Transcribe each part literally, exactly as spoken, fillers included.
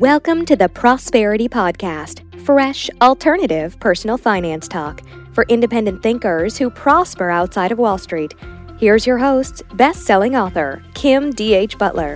Welcome to the Prosperity Podcast, fresh, alternative personal finance talk for independent thinkers who prosper outside of Wall Street. Here's your host, best-selling author, Kim D H. Butler.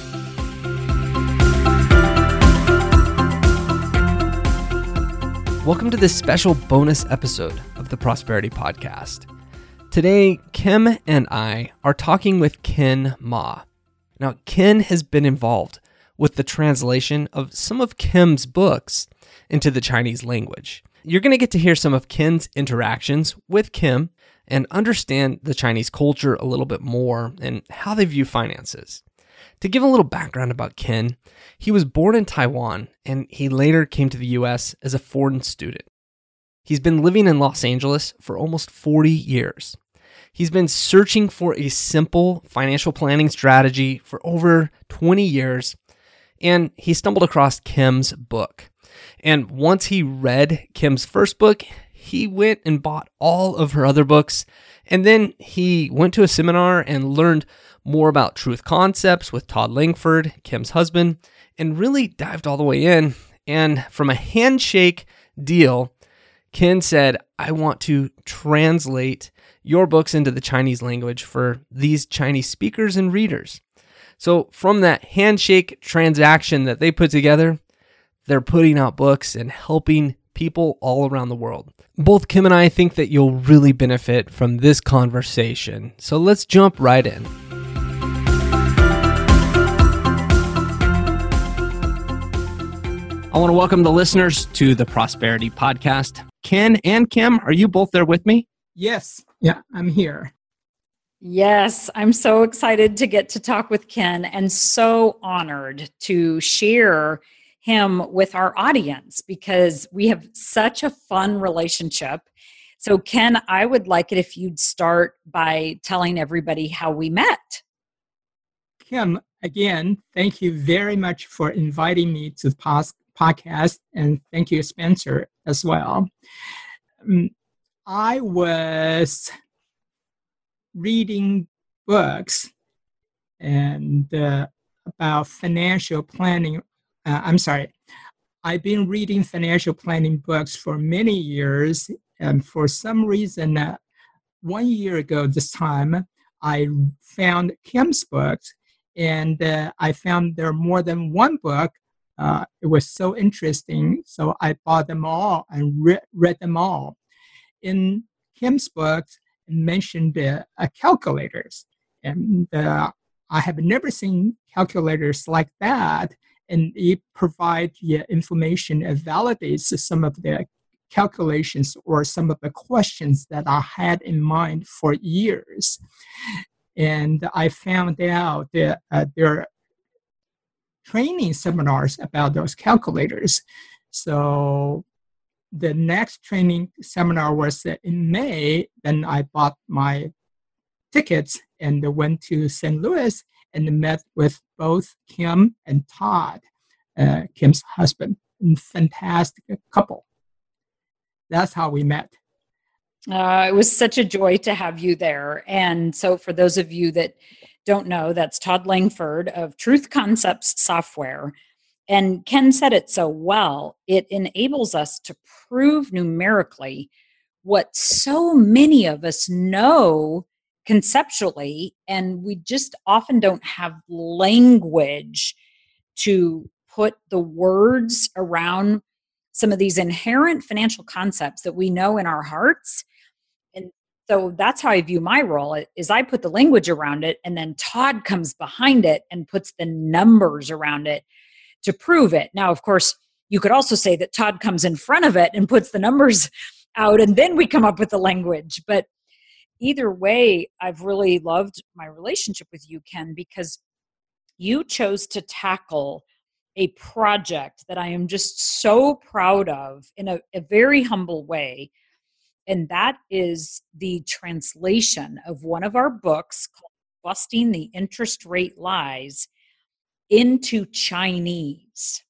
Welcome to this special bonus episode of the Prosperity Podcast. Today, Kim and I are talking with Ken Ma. Now, Ken has been involved with the translation of some of Kim's books into the Chinese language. You're going to get to hear some of Ken's interactions with Kim and understand the Chinese culture a little bit more and how they view finances. To give a little background about Ken, he was born in Taiwan and he later came to the U S as a foreign student. He's been living in Los Angeles for almost forty years. He's been searching for a simple financial planning strategy for over twenty years, and he stumbled across Kim's book. And once he read Kim's first book, he went and bought all of her other books. And then he went to a seminar and learned more about truth concepts with Todd Langford, Kim's husband, and really dived all the way in. And from a handshake deal, Ken said, I want to translate your books into the Chinese language for these Chinese speakers and readers. So from that handshake transaction that they put together, they're putting out books and helping people all around the world. Both Kim and I think that you'll really benefit from this conversation. So let's jump right in. I want to welcome the listeners to the Prosperity Podcast. Ken and Kim, are you both there with me? Yes. Yeah, I'm here. Yes, I'm so excited to get to talk with Ken and so honored to share him with our audience because we have such a fun relationship. So Ken, I would like it if you'd start by telling everybody how we met. Kim, again, thank you very much for inviting me to the pos- podcast, and thank you, Spencer, as well. Um, I was reading books and uh, about financial planning. Uh, I'm sorry. I've been reading financial planning books for many years, and for some reason, uh, one year ago this time, I found Kim's books, and uh, I found there are more than one book. Uh, it was so interesting, so I bought them all and re- read them all. In Kim's books, it mentioned uh, uh, calculators, and uh, I have never seen calculators like that, and it provides yeah, information that validates some of the calculations or some of the questions that I had in mind for years. And I found out that uh, there are training seminars about those calculators. So the next training seminar was in May. Then I bought my tickets and went to Saint Louis and met with both Kim and Todd, uh, Kim's husband. Fantastic couple. That's how we met. Uh, it was such a joy to have you there. And so for those of you that don't know, that's Todd Langford of Truth Concepts Software. And Ken said it so well, it enables us to prove numerically what so many of us know conceptually, and we just often don't have language to put the words around some of these inherent financial concepts that we know in our hearts. And so that's how I view my role, is I put the language around it, and then Todd comes behind it and puts the numbers around it to prove it. Now, of course, you could also say that Todd comes in front of it and puts the numbers out, and then we come up with the language. But either way, I've really loved my relationship with you, Ken, because you chose to tackle a project that I am just so proud of in a, a very humble way. And that is the translation of one of our books called Busting the Interest Rate Lies into Chinese.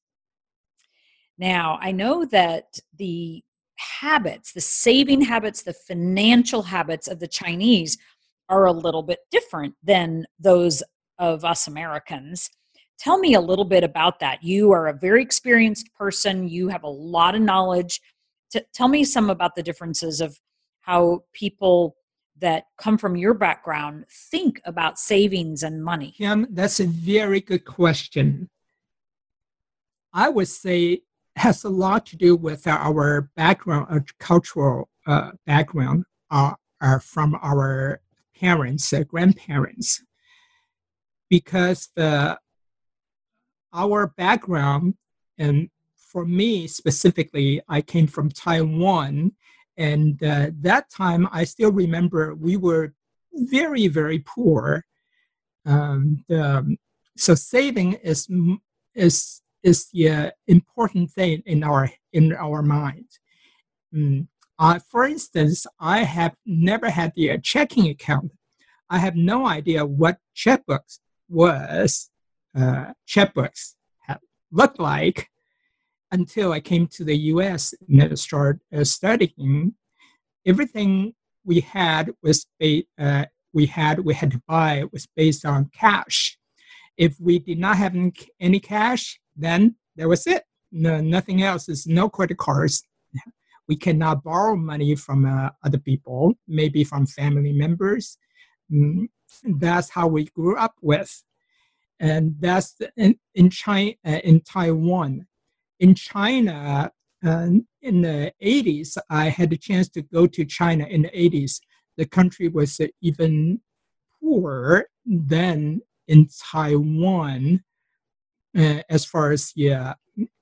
Now, I know that the habits, the saving habits, the financial habits of the Chinese are a little bit different than those of us Americans. Tell me a little bit about that. You are a very experienced person. You have a lot of knowledge. T- tell me some about the differences of how people that come from your background think about savings and money. Kim, that's a very good question. I would say it has a lot to do with our background, our cultural uh, background, uh, uh, from our parents, uh, grandparents, because the our background, and for me specifically, I came from Taiwan, and uh, that time I still remember we were very, very poor. Um, the, so saving is is is the uh, important thing in our in our mind. Mm. Uh, for instance, I have never had the uh, checking account. I have no idea what checkbooks was. Uh, checkbooks have looked like until I came to the U S and started uh, studying. Everything we had was ba- uh, we had we had to buy was based on cash. If we did not have any cash, then that was it. No, nothing else. There's no credit cards. We cannot borrow money from uh, other people, maybe from family members. Mm, that's how we grew up with. And that's in, in China, uh, in Taiwan. In China, uh, in the eighties, I had a chance to go to China in the eighties. The country was uh, even poorer than in Taiwan, uh, as far as, yeah,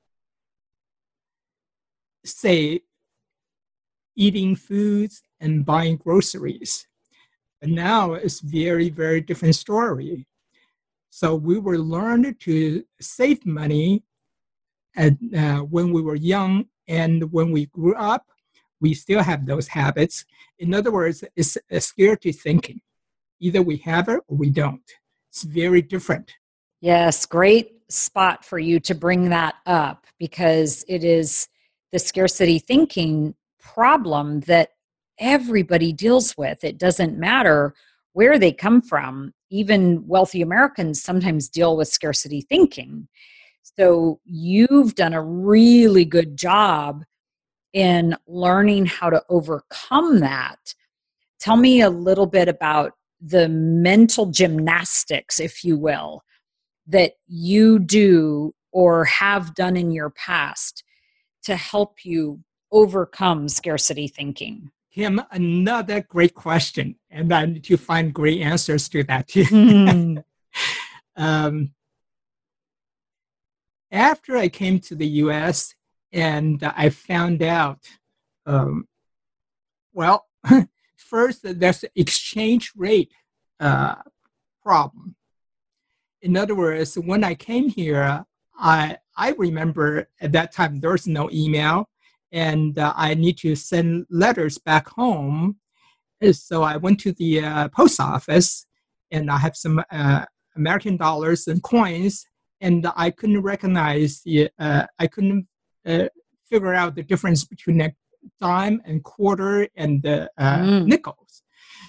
say, eating foods and buying groceries. But now it's very, very different story. So we were learned to save money at, uh, when we were young, and when we grew up, we still have those habits. In other words, it's a scarcity thinking. Either we have it or we don't. It's very different. Yes, great spot for you to bring that up, because it is the scarcity thinking problem that everybody deals with. It doesn't matter where they come from. Even wealthy Americans sometimes deal with scarcity thinking. So you've done a really good job in learning how to overcome that. Tell me a little bit about the mental gymnastics, if you will, that you do or have done in your past to help you overcome scarcity thinking. Kim, another great question, and I need to find great answers to that too. Mm. um, after I came to the U S and I found out, um, well, first there's the exchange rate uh, problem. In other words, when I came here, I I remember at that time there was no email, and uh, I need to send letters back home. So I went to the uh, post office, and I have some uh, American dollars and coins, and I couldn't recognize the, uh, I couldn't uh, figure out the difference between a dime and quarter and the uh, mm. nickels.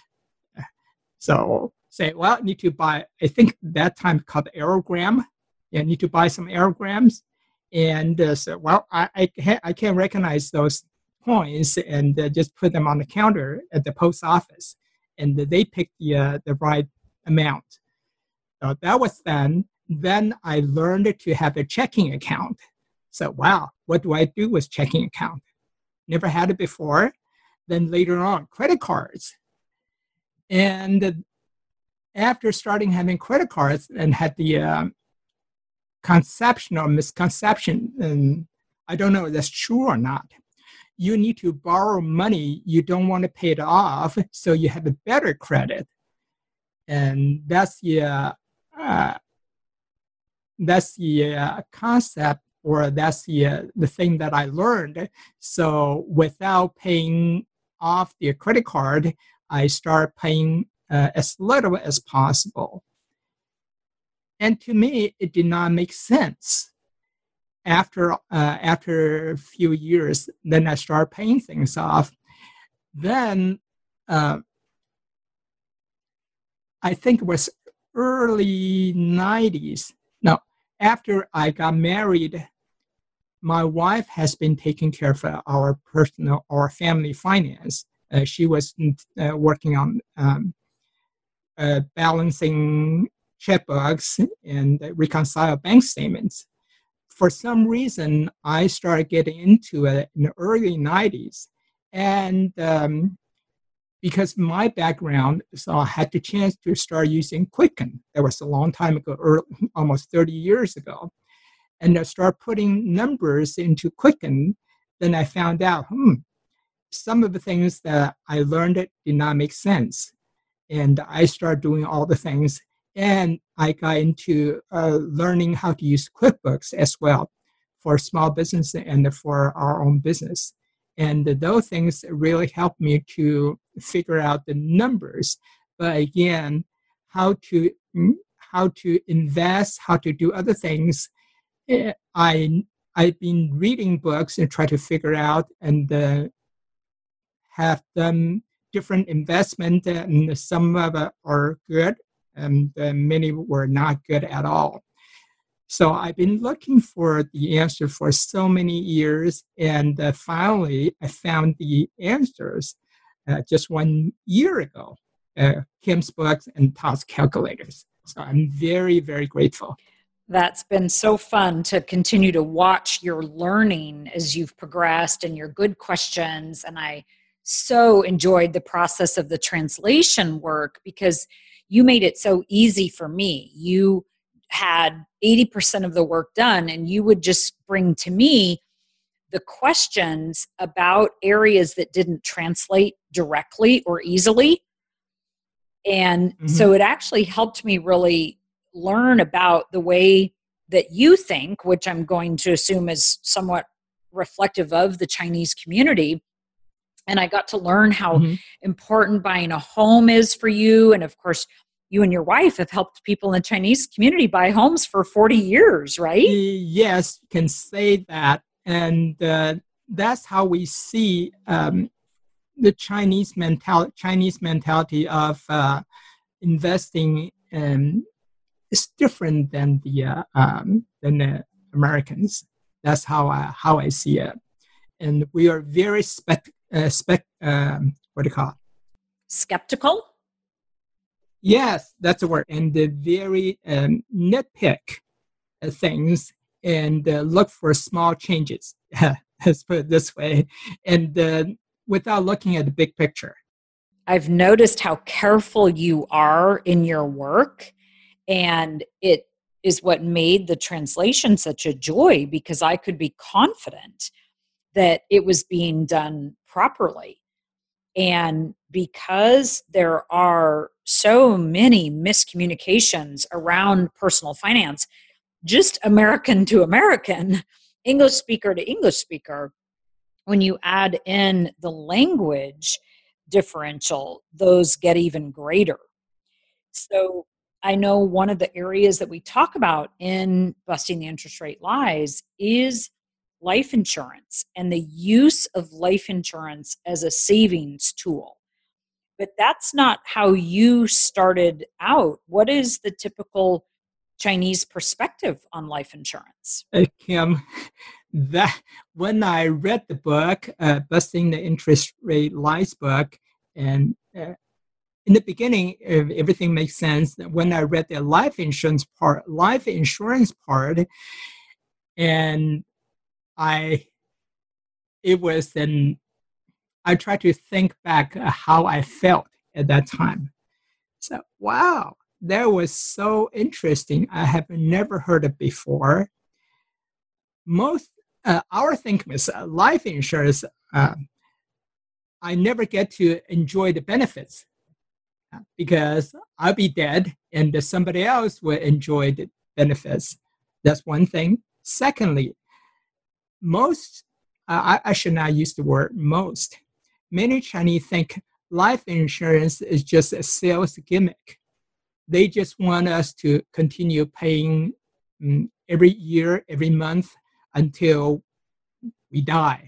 So say, well, I need to buy, I think that time called aerogram. Yeah, I need to buy some aerograms. And uh, so, well, I, I, can't, I can't recognize those coins, and uh, just put them on the counter at the post office. And they picked the, uh, the right amount. So that was then. Then I learned to have a checking account. So, wow, what do I do with checking account? Never had it before. Then later on, credit cards. And after starting having credit cards and had the uh, conception or misconception, and I don't know if that's true or not, you need to borrow money, you don't want to pay it off, so you have a better credit. And that's the, uh, uh, that's the uh, concept, or that's the, uh, the thing that I learned. So without paying off the credit card, I start paying uh, as little as possible. And to me, it did not make sense. After, uh, after a few years, then I started paying things off. Then uh, I think it was early nineties. No, after I got married, my wife has been taking care of uh, our personal or family finance. Uh, she was uh, working on um, uh, balancing checkbooks and reconcile bank statements. For some reason, I started getting into it in the early nineties. And um, because my background, so I had the chance to start using Quicken. That was a long time ago, early, almost thirty years ago. And I start putting numbers into Quicken, then I found out, hmm, some of the things that I learned it did not make sense. And I started doing all the things. And I got into uh, learning how to use QuickBooks as well for small business and for our own business. And those things really helped me to figure out the numbers. But again, how to how to invest, how to do other things, I, I've been reading books and try to figure out and uh, have done different investment, and some of it are good and uh, many were not good at all. So I've been looking for the answer for so many years, and uh, finally I found the answers uh, just one year ago, uh, Kim's books and Todd's calculators. So I'm very, very grateful. That's been so fun to continue to watch your learning as you've progressed and your good questions. And I so enjoyed the process of the translation work because you made it so easy for me. You had eighty percent of the work done, and you would just bring to me the questions about areas that didn't translate directly or easily. And mm-hmm. so it actually helped me really learn about the way that you think, which I'm going to assume is somewhat reflective of the Chinese community. And I got to learn how mm-hmm. important buying a home is for you. And of course, you and your wife have helped people in the Chinese community buy homes for forty years, right? Yes, you can say that. And uh, that's how we see um, the Chinese mentality, Chinese mentality of uh, investing in it's different than the uh, um, than the Americans. That's how I how I see it, and we are very spec uh, spec um, what do you call it? Skeptical. Yes, that's the word, and the very um, nitpick uh, things and uh, look for small changes. Let's put it this way, and uh, without looking at the big picture. I've noticed how careful you are in your work. And it is what made the translation such a joy, because I could be confident that it was being done properly. And because there are so many miscommunications around personal finance, just American to American, English speaker to English speaker, when you add in the language differential, those get even greater. So I know one of the areas that we talk about in Busting the Interest Rate Lies is life insurance and the use of life insurance as a savings tool. But that's not how you started out. What is the typical Chinese perspective on life insurance? Uh, Kim, that when I read the book, uh, Busting the Interest Rate Lies book, and uh, in the beginning, everything makes sense. When I read the life insurance part, life insurance part, and I, it was then, I tried to think back how I felt at that time. So, wow, that was so interesting. I have never heard it before. Most, uh, our thinking is uh, life insurance, uh, I never get to enjoy the benefits, because I'll be dead and somebody else will enjoy the benefits. That's one thing. Secondly, most, uh, I, I should not use the word most. Many Chinese think life insurance is just a sales gimmick. They just want us to continue paying um, every year, every month until we die.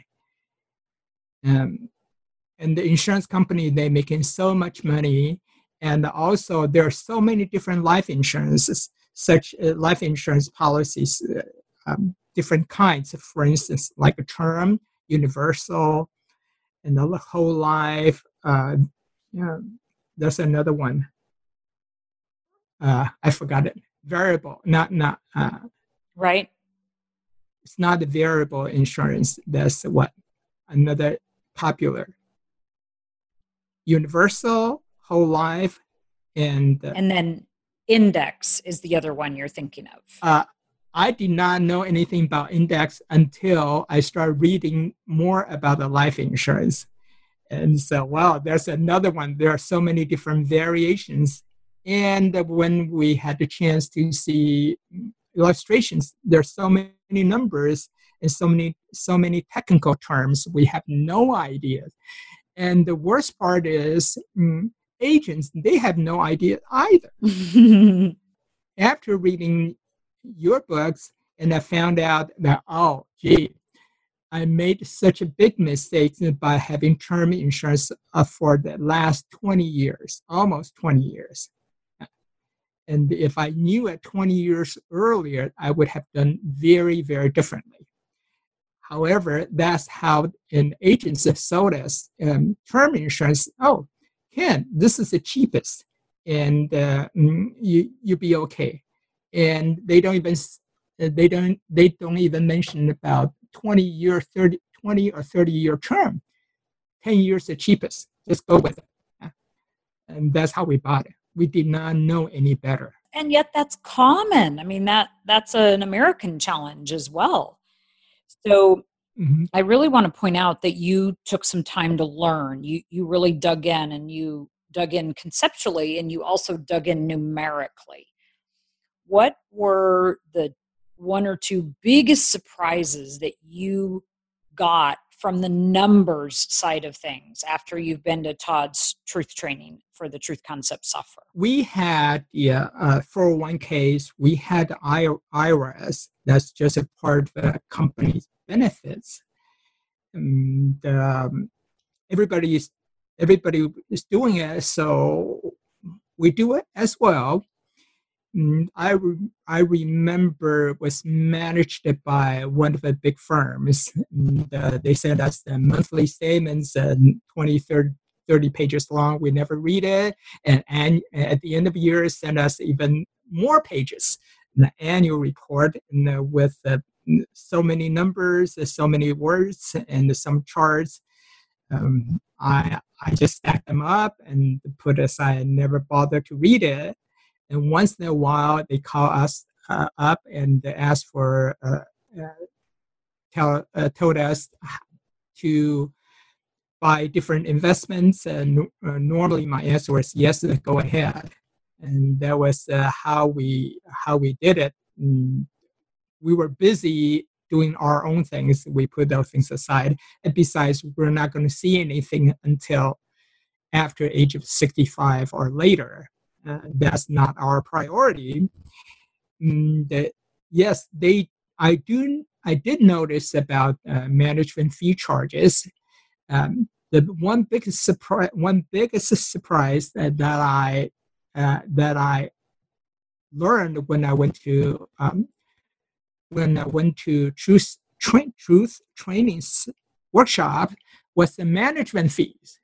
Um, and the insurance company, they're making so much money. And also, there are so many different life insurances. such uh, life insurance policies, uh, um, different kinds. For instance, like a term, universal, and the whole life. Uh, yeah, there's another one. Uh, I forgot it. Variable, not not. Uh, right. It's not the variable insurance. That's what another popular. Universal, whole life, and uh, and then index is the other one you're thinking of. Uh, I did not know anything about index until I started reading more about the life insurance. And so, wow, there's another one. There are so many different variations. And when we had the chance to see illustrations, there's so many numbers and so many, so many technical terms, we have no idea. And the worst part is mm, agents, they have no idea either. After reading your books, and I found out that, oh, gee, I made such a big mistake by having term insurance uh, for the last twenty years, almost twenty years. And if I knew it twenty years earlier, I would have done very, very differently. However, that's how an agent sold us um, term insurance. Oh, Ken, this is the cheapest, and uh, you you'll be okay. And they don't even they don't they don't even mention about twenty year, thirty, twenty or thirty year term. ten years the cheapest. Just go with it. And that's how we bought it. We did not know any better. And yet that's common. I mean, that that's an American challenge as well. So mm-hmm. I really want to point out that you took some time to learn. You you really dug in, and you dug in conceptually, and you also dug in numerically. What were the one or two biggest surprises that you got from the numbers side of things after you've been to Todd's truth training for the Truth Concept software? We had yeah, uh, four oh one k's. We had I R S. That's just a part of the company's benefits. And um, everybody is everybody is doing it, so we do it as well. I, re- I remember it was managed by one of the big firms. And, uh, they sent us the monthly statements, uh, twenty, thirty pages long. We never read it. And, and at the end of the year, sent us even more pages, the annual report, and, uh, with uh, so many numbers, uh, so many words, and some charts. Um, I, I just stacked them up and put aside and never bothered to read it. And once in a while, they call us uh, up and they ask for, uh, uh, tell, uh, told us to buy different investments. And uh, normally my answer was yes, go ahead. And that was uh, how we how we did it. And we were busy doing our own things. We put those things aside. And besides, we're not going to see anything until after age of sixty-five or later. Uh, that's not our priority. Mm, the, yes, they. I do. I did notice about uh, management fee charges. Um, the one biggest surprise, one biggest surprise that, that I uh, that I learned when I went to um, when I went to truth tra- truth training workshop was the management fees.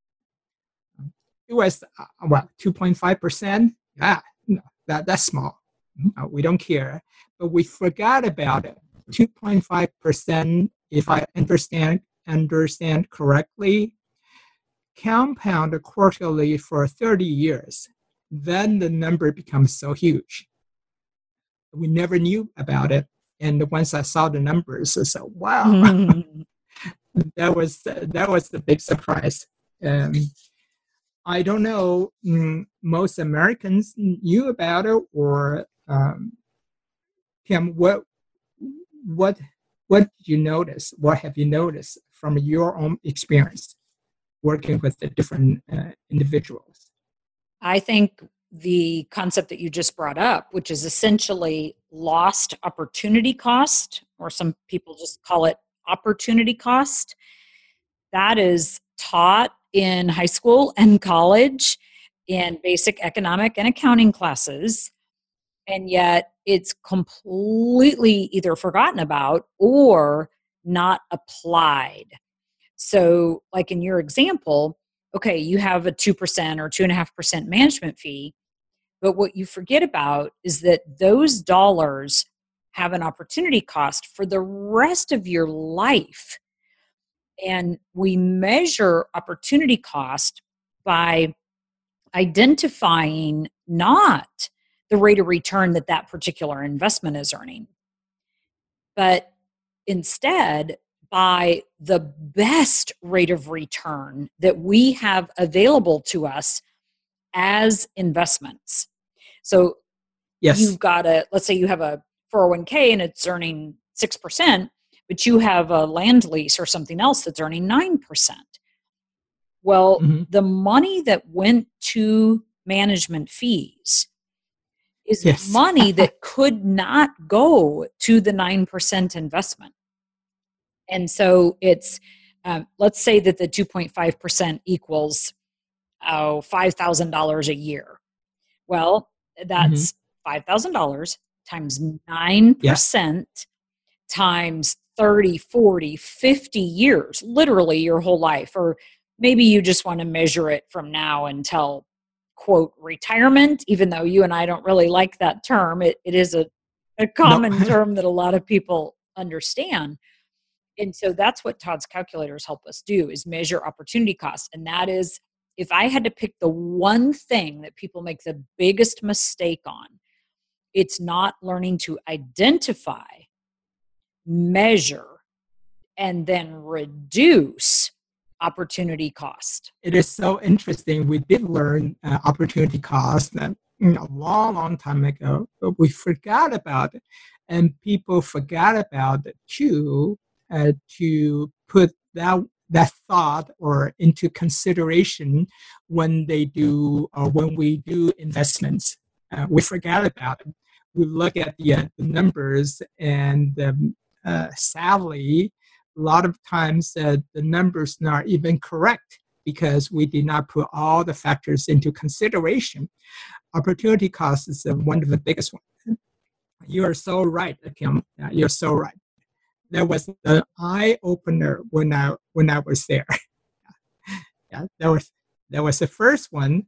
It was, uh, what, two point five percent? Yeah, no, that, that's small. Uh, we don't care. But we forgot about it. two point five percent, if I understand understand correctly, compound quarterly for thirty years. Then the number becomes so huge. We never knew about it. And once I saw the numbers, I said, wow, that was that was the big surprise. Um, I don't know, mm, most Americans knew about it, or um, Kim, what, what, what did you notice? What have you noticed from your own experience working with the different uh, individuals? I think the concept that you just brought up, which is essentially lost opportunity cost, or some people just call it opportunity cost, that is taught in high school and college in basic economic and accounting classes. And yet it's completely either forgotten about or not applied. So, like in your example, okay, you have a two percent or two point five percent management fee, but what you forget about is that those dollars have an opportunity cost for the rest of your life. And we measure opportunity cost by identifying not the rate of return that that particular investment is earning, but instead by the best rate of return that we have available to us as investments. So Yes. you've got a, let's say you have a four oh one k and it's earning six percent, but you have a land lease or something else that's earning nine percent. Well, Mm-hmm. the money that went to management fees is Yes. money that could not go to the nine percent investment. And so it's, um, let's say that the two point five percent equals oh, five thousand dollars a year. Well, that's Mm-hmm. five thousand dollars times nine percent Yeah. times thirty, forty, fifty years, literally your whole life. Or maybe you just want to measure it from now until, quote, retirement, even though you and I don't really like that term. It, it is a, a common No. term that a lot of people understand. And so that's what Todd's calculators help us do, is measure opportunity cost. And that is, if I had to pick the one thing that people make the biggest mistake on, it's not learning to identify, measure, and then reduce opportunity cost. It is so interesting. We did learn uh, opportunity cost uh, you know, a long, long time ago, but we forgot about it. And people forgot about it too, uh, to put that that thought or into consideration when they do or when we do investments. Uh, we forgot about it. We look at the, uh, the numbers, and um, uh, sadly, a lot of times uh, the numbers not even correct because we did not put all the factors into consideration. Opportunity cost is uh, one of the biggest ones. You are so right, Kim. Yeah, you're so right. That was an eye opener when I when I was there. Yeah, that was that was the first one,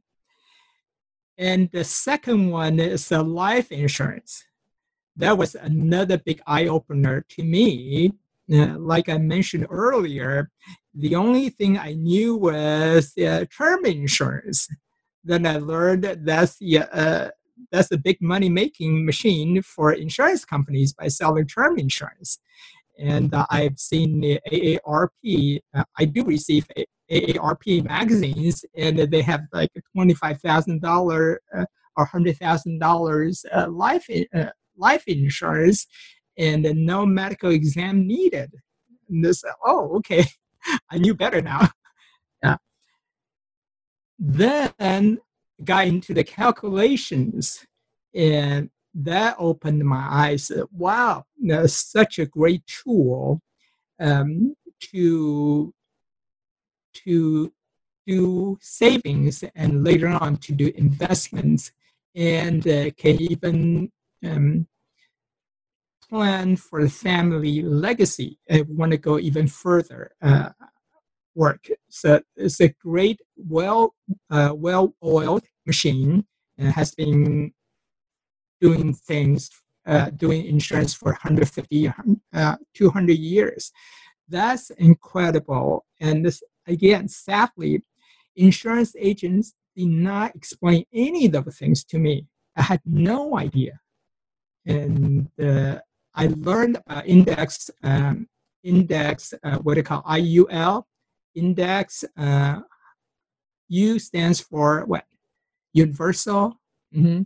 and the second one is the life insurance. That was another big eye opener to me. Uh, like I mentioned earlier, the only thing I knew was uh, term insurance. Then I learned that's the uh, that's the big money making machine for insurance companies by selling term insurance. And uh, I've seen the A A R P. Uh, I do receive A A R P magazines, and they have like a twenty-five thousand dollars uh, or one hundred thousand dollars uh, life uh, life insurance, and uh, no medical exam needed. And this, oh, okay, I knew better now. Yeah. Then got into the calculations, and that opened my eyes. Wow, that's such a great tool um, to to do savings and later on to do investments, and uh, can even um, plan for the family legacy and want to go even further uh, work. So it's a great, well, uh, well-oiled machine, and has been doing things, uh, doing insurance for one hundred fifty, uh, two hundred years. That's incredible. And this, again, sadly, insurance agents did not explain any of the things to me. I had no idea. And uh, I learned about index, um, index, uh, what they call I U L, index. Uh, U stands for what? Universal. Mm-hmm.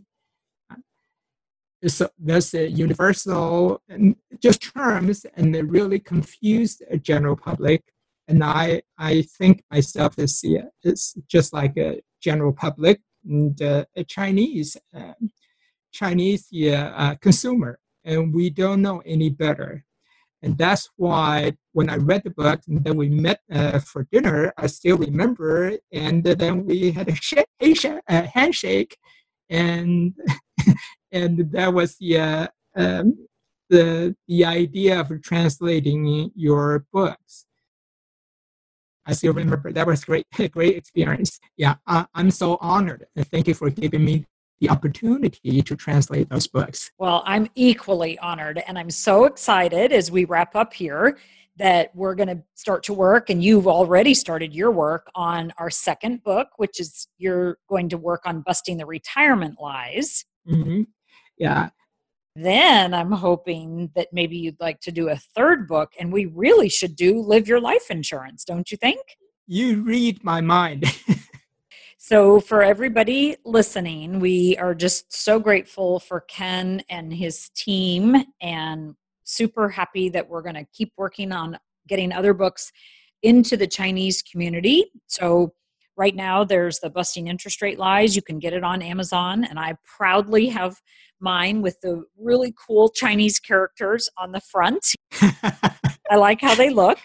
So that's a universal, and just terms, and they really confused the general public. And I, I think myself is yeah, it's just like a general public and uh, a Chinese, uh, Chinese yeah, uh, consumer, and we don't know any better. And that's why when I read the book and then we met uh, for dinner, I still remember. And then we had a, sh- a, sh- a handshake, and and that was the uh, um, the the idea of translating your books. I still remember that was great, a great experience. Yeah, I, I'm so honored. And thank you for giving me the opportunity to translate those books. Well, I'm equally honored, and I'm so excited as we wrap up here that we're going to start to work, and you've already started your work on our second book, which is you're going to work on busting the retirement lies. Mm-hmm. Yeah. Then I'm hoping that maybe you'd like to do a third book, and we really should do Live Your Life Insurance, don't you think? You read my mind. So for everybody listening, we are just so grateful for Ken and his team, and super happy that we're going to keep working on getting other books into the Chinese community. So right now there's the Busting Interest Rate Lies. You can get it on Amazon, and I proudly have mine with the really cool Chinese characters on the front. I like how they look.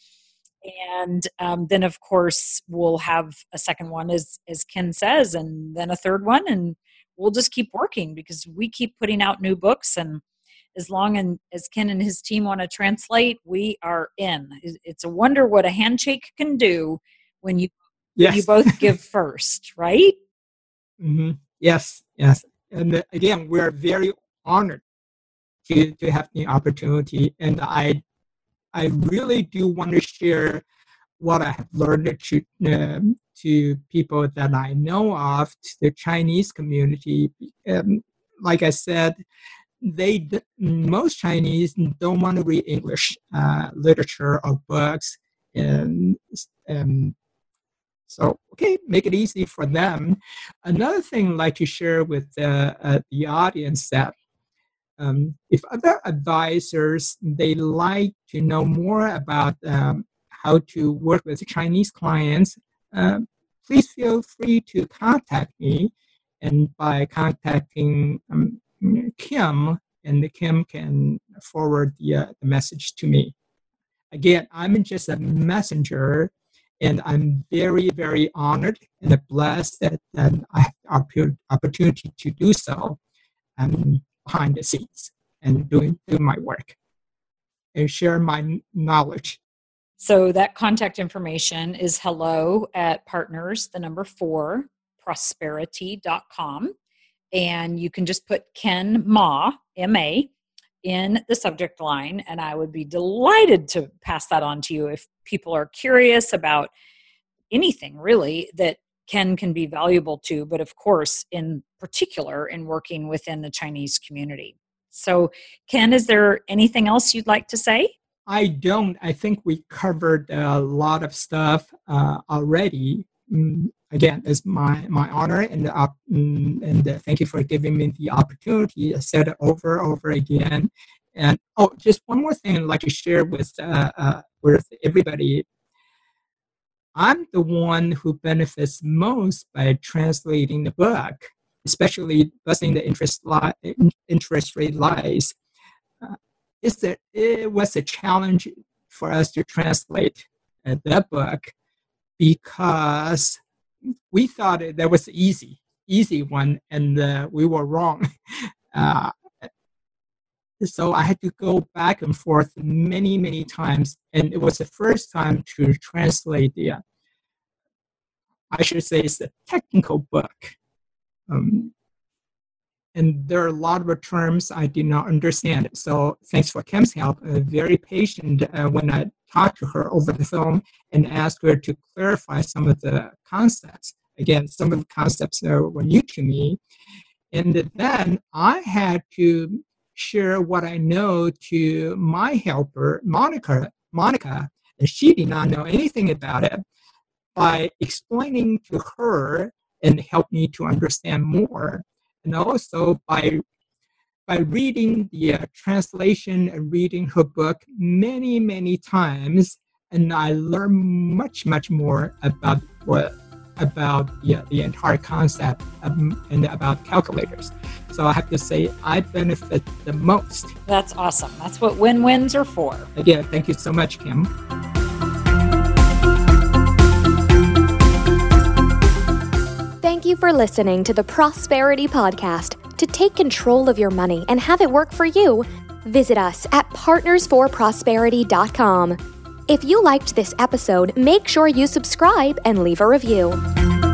And um, then, of course, we'll have a second one, as, as Ken says, and then a third one. And we'll just keep working because we keep putting out new books. And as long as Ken and his team want to translate, we are in. It's a wonder what a handshake can do when you, yes. when you both give first, right? Mm-hmm. Yes, yes. And again, we're very honored to, to have the opportunity. And I I really do want to share what I have learned to, um, to people that I know of, to the Chinese community. Um, like I said, they most Chinese don't want to read English uh, literature or books. And um, so, okay, make it easy for them. Another thing I'd like to share with uh, uh, the audience that Um, if other advisors, they like to know more about um, how to work with Chinese clients, uh, please feel free to contact me. And by contacting um, Kim, and Kim can forward the, uh, the message to me. Again, I'm just a messenger, and I'm very, very honored and blessed that, that I have the opportunity to do so. Um, behind the scenes and doing, doing my work and share my knowledge. So that contact information is hello at partners, the number four, prosperity dot com. And you can just put Ken Ma, M A, in the subject line. And I would be delighted to pass that on to you if people are curious about anything really that Ken can be valuable to, but of course, in particular, in working within the Chinese community. So, Ken, is there anything else you'd like to say? I don't. I think we covered a lot of stuff uh, already. Mm, again, it's my, my honor, and uh, mm, and uh, thank you for giving me the opportunity to say it over and over again. And oh, just one more thing I'd like to share with uh, uh, with everybody. I'm the one who benefits most by translating the book, especially Busting the Interest, li- interest Rate Lies. Uh, it's the, it was a challenge for us to translate uh, that book because we thought it, that was the easy, easy one, and uh, we were wrong. Uh, so I had to go back and forth many, many times, and it was the first time to translate the uh, I should say it's a technical book. Um, and there are a lot of terms I did not understand. So thanks for Kim's help. Uh, very patient uh, when I talked to her over the phone and asked her to clarify some of the concepts. Again, some of the concepts uh, were new to me. And then I had to share what I know to my helper, Monica. Monica, and she did not know anything about it. By explaining to her and help me to understand more, and also by by reading the uh, translation and reading her book many, many times, and I learned much, much more about what about yeah, the entire concept of, and about calculators. So I have to say I benefit the most. That's awesome. That's what win-wins are for. Again, thank you so much, Kim. Thank you for listening to the Prosperity Podcast. To take control of your money and have it work for you, visit us at partners for prosperity dot com. If you liked this episode, make sure you subscribe and leave a review.